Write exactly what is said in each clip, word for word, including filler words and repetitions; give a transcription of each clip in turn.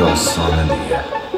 داستانه دیگه.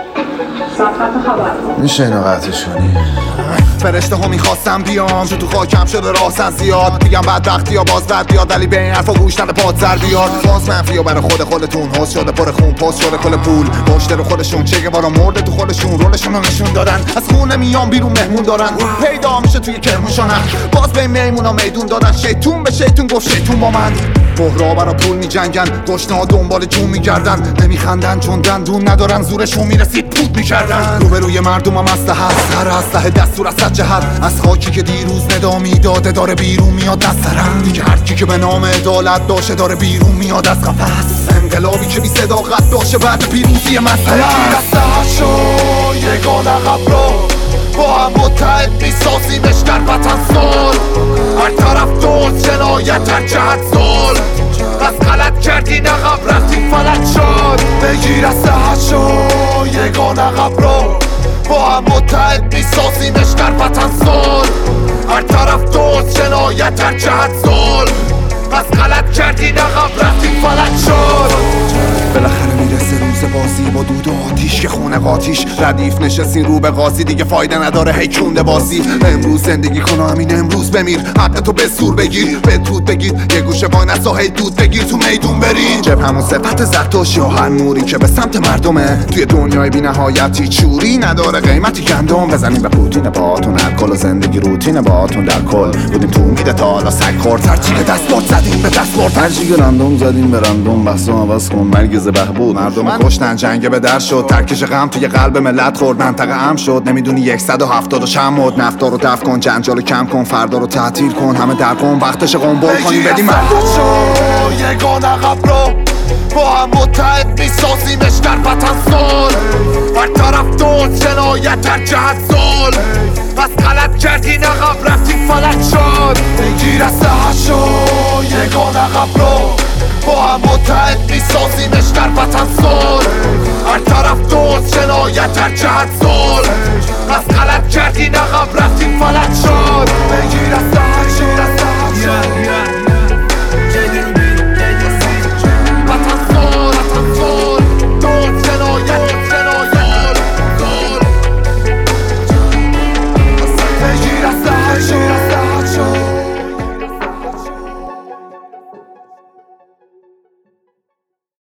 میشه اینو قطعش کنی؟ فرشته ها میخواستم بیام چون تو خاکم شده راستن زیاد میگم بدبختی یا باز بد بیاد ولی به این حرفا گوش نده پاد سر بیاد باز منفی و برای خود خودتون حس شده پر خون پست شده کل پول مشتر خودشون چه بارا مرده تو خودشون رولشون رو نشون دادن از خونه میام بیرون مهمون دارن پیدا میشه توی کرمونشانن باز به میمونا میدون دادن شیطون به شیطون گفت شیطون با من بحرا برا پول میجنگن گشنا دنبال جون میگردن نمیخندن چون دندون ندارن زورشون میرسید پود میکردن روبروی مردم هم اسلحه هست هر اسلحه دستور از صد جهت از خاکی که دیروز ندامی داده داره بیرون میاد از سرم دیگه هرکی که به نام عدالت داشته داره بیرون میاد از قفس انقلابی که بی صداقت داشته بعد پیروزی مسئله دسته شو یگان عقب رو با هم متحد میسازیمش در وطن سال هر طرف دوست جنایت هر جهت سال از غلط کردین عقب رفتین فلک شد بگیر از سهت شو یگان عقب رو با هم متحد میسازیمش در وطن سال هر طرف دوست جنایت هر جهت سال از غلط کردین عقب رفتین فلک شد بالاخره میرسه روز بازی با دود و آتیش که خونه قاتیش ردیف نشستین رو به قاضی دیگه فایده نداره هی کونده بازی امروز زندگی کن و همین امروز بمیر حق تو به زور بگیر به دود بگیر یه گوشه وای نسا هی دود بگیر تو میدون بری جب همون صفت زرتشتی و هر نوری که به سمت مردمه توی دنیای بی نهایتی چوری نداره قیمتی گندم بزنیم به پوتین باهاتون الکل و زندگی روتین باهاتون در کل بودیم تو میده تا حالا سگ خورد هرچی که دست برد زدیم به دست برد هرچی که رندوم زدیم به رندوم بحثم عوض کن مرگ ز بهبود مردم کشتن جنگ به در شد ترکش غم توی قلب ملت خورد منطقه ام شد نمیدونی صد و هفتاد و چند مد نفتا رو دفع کن جنجالو کم کن فردا رو تعطیل کن همه در کن وقتش قنبل کنی بدیم شو یگان عقب رو با هم متحد میسازیمش در وطن سال هر طرف دوست جنایت هر جهت سال پس غلط کردین عقب رفتین فلک شد بگیر از سهت شو یگان عقب رو با هم متحد میسازیمش در وطن سال هر طرف دوست جنایت هر جهت سال پس غلط کردین عقب رفتین فلک